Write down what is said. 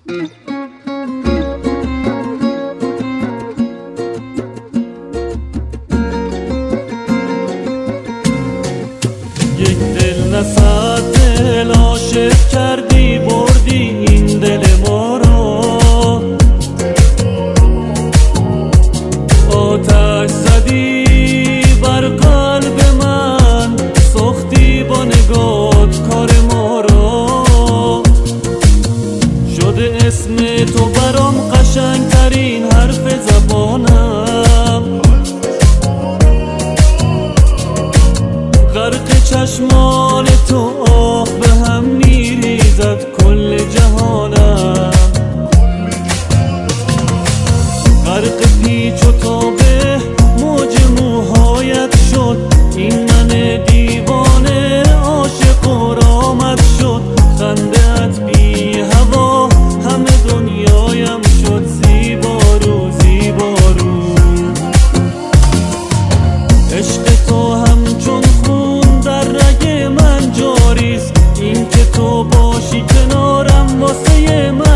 یک دل نصد دل عاشق کردی، بردی این دل ما را، آتش زدی بر قلب من، ساختی با نگات کار ما را. شده اسم تو برام قشنگترین حرف زبانم، غرق چشمان تو آه به هم میریزد کل جهانم، غرق پیچ و تابه موج موهایت شد این من دیوانه، عاشق و رامت شد خنده‌ات بی هوا، همه دنیایم شد زیبارو زیبارو. عشق تو همچون خون در رگ من جاریست، این که تو باشی کنارم واسه من